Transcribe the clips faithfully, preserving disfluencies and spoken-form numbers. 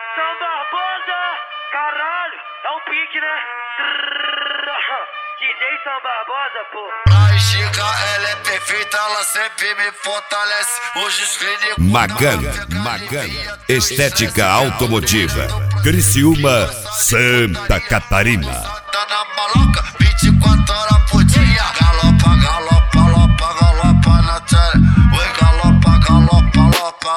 São Barbosa, caralho, é um pique, né? D J São Barbosa, pô. A Giga, ela é perfeita, ela sempre me fortalece. Hoje os clínicos... Magana, Magana, estética automotiva, Criciúma, Santa Catarina. Tá na maloca, vinte e quatro horas por dia. Galopa, galopa, lopa, galopa na tela. Oi, galopa, galopa, lopa.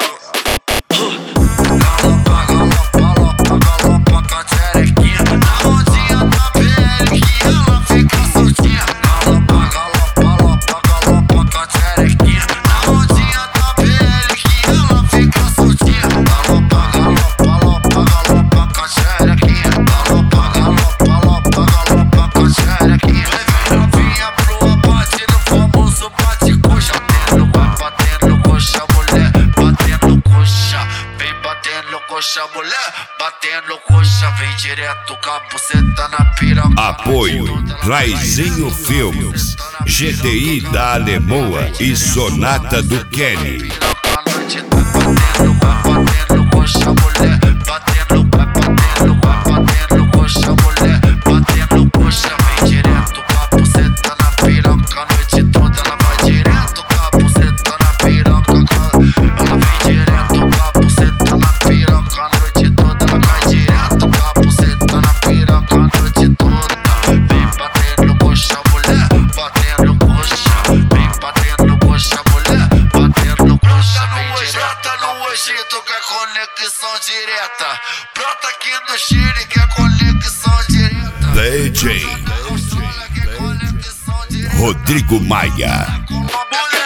Galopa, galopa, lopa, galopa com a tcherequinha. Na rodinha da P L que ela fica soltinha. Galopa, galopa, lopa, galopa com a tcherequinha. Na rodinha da P L que ela fica soltinha. Galopa, galopa, lopa, galopa com a tcherequinha. Galopa, galopa, lopa, galopa com a tcherequinha. Levei novinha pro abate no famoso bate-coxa. Batendo, vai batendo coxa, mulher, batendo coxa. Vem batendo coxa, mulher, batendo coxa. Vem direto com a buceta na piroca. Apoio Raizinho Filmes, G T I da Alemoa e Sonata do Kenny. A noite tá batendo, vai batendo coxa, mulher, batendo, vai batendo, vai batendo coxa, mulher, batendo coxa. Vem direto com a buceta na piroca. A noite toda ela vai direto com a buceta na piroca. Ela vem direto com a buceta na piroca. A noite toda ela vai direto com a buceta na piroca. A noite toda vem batendo coxa, mulher, batendo coxa. Vem batendo coxa, mulher, batendo coxa. Vem direto no Egito que é conexão direta. Brota aqui no Chile que é conexão direta. D J Rodrigo Maia. Mulher